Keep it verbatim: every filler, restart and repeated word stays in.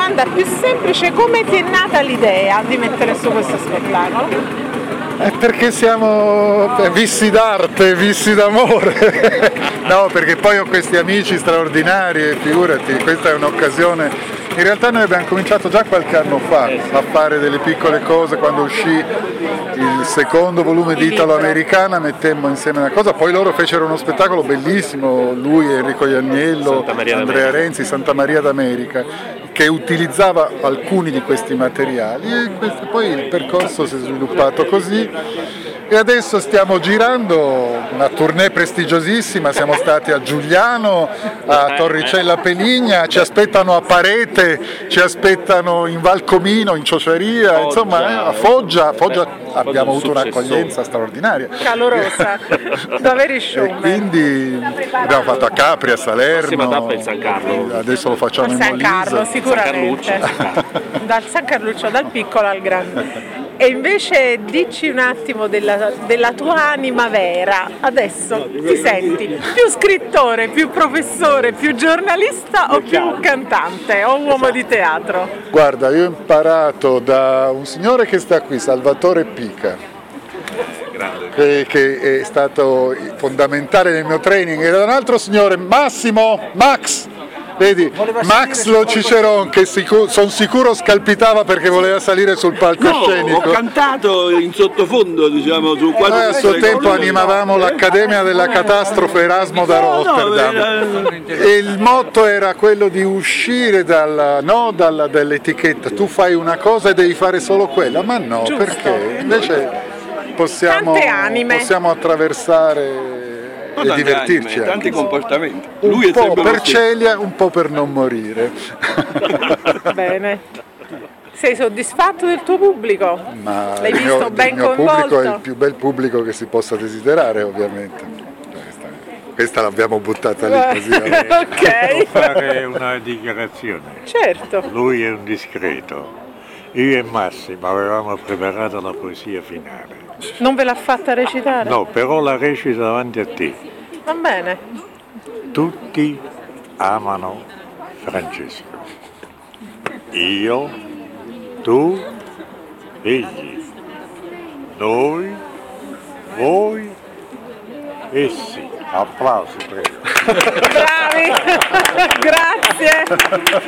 domanda più semplice: come ti è nata l'idea di mettere su questo spettacolo? È perché siamo vizi d'arte, vizi d'amore. No, perché poi ho questi amici straordinari e figurati, questa è un'occasione. In realtà noi abbiamo cominciato già qualche anno fa a fare delle piccole cose. Quando uscì il secondo volume di Italo-Americana mettemmo insieme una cosa, poi loro fecero uno spettacolo bellissimo, lui, Enrico Ianniello, Andrea Renzi, Santa Maria d'America, che utilizzava alcuni di questi materiali e questo, poi il percorso si è sviluppato così. E adesso stiamo girando una tournée prestigiosissima, siamo stati a Giugliano, a Torricella Peligna, ci aspettano a Parete, ci aspettano in Valcomino, in Ciociaria, insomma a Foggia, a Foggia abbiamo avuto un'accoglienza straordinaria. Calorosa, da veri showman. E quindi abbiamo fatto a Capri, a Salerno, tappa il San Carlo. Adesso lo facciamo in San Carlo, Molise. sicuramente. Dal San Carluccio, dal piccolo al grande. E invece dici un attimo della, della tua anima vera, adesso ti senti più scrittore, più professore, più giornalista o più cantante o uomo di teatro? Guarda, io ho imparato da un signore che sta qui, Salvatore Pica, che, che è stato fondamentale nel mio training, e da un altro signore, Massimo, Max, vedi, Max lo Ciceron, che sicuro, sono sicuro scalpitava perché voleva salire sul palcoscenico. No, ho cantato in sottofondo, diciamo, su quattro. Noi a suo tempo animavamo l'Accademia della Catastrofe Erasmo da Rotterdam e il motto era quello di uscire dalla, no, dalla, dall'etichetta, tu fai una cosa e devi fare solo quella, ma no, Giusto. Perché invece possiamo, Tante anime. possiamo attraversare e Tanti divertirci anime, tanti anche. comportamenti. Un Lui è po' sempre per lo stesso. Celia, un po' per non morire. Bene. Sei soddisfatto del tuo pubblico? Ma L'hai il visto mio, ben il mio coinvolto? pubblico è il più bel pubblico che si possa desiderare, ovviamente. Questa, questa l'abbiamo buttata lì così. vabbè. Ok. Devo fare una dichiarazione. Certo. Lui è un discreto. Io e Massimo avevamo preparato la poesia finale. Non ve l'ha fatta recitare? No, però la recito davanti a te. Va bene. Tutti amano Francesco. Io, tu, egli. Noi, voi, essi. Applausi, prego. Bravi! Grazie!